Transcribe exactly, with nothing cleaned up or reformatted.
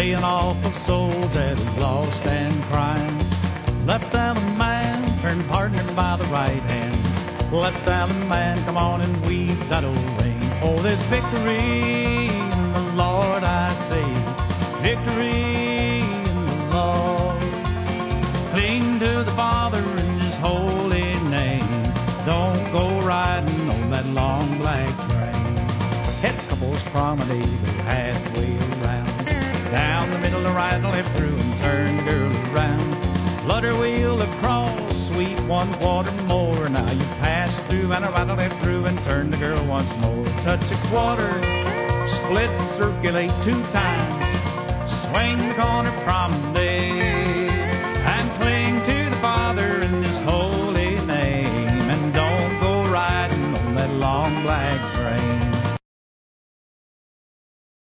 laying off of souls that are lost and crying. Left Allen man, turned partner by the right hand. Left Allen man, come on and weave that old ring. Oh, there's victory in the Lord, I say. Victory in the Lord. Cling to the Father in His holy name. Don't go riding on that long black train. Head couples promenade, go halfway around. Down the middle, right and left through, and turn the girl around. Flutter wheel across, sweep one quarter more. Now you pass through and right and left through, and turn the girl once more. Touch a quarter, split, circulate two times. Swing the corner promenade, and cling to the Father in His holy name. And don't go riding on that long black train.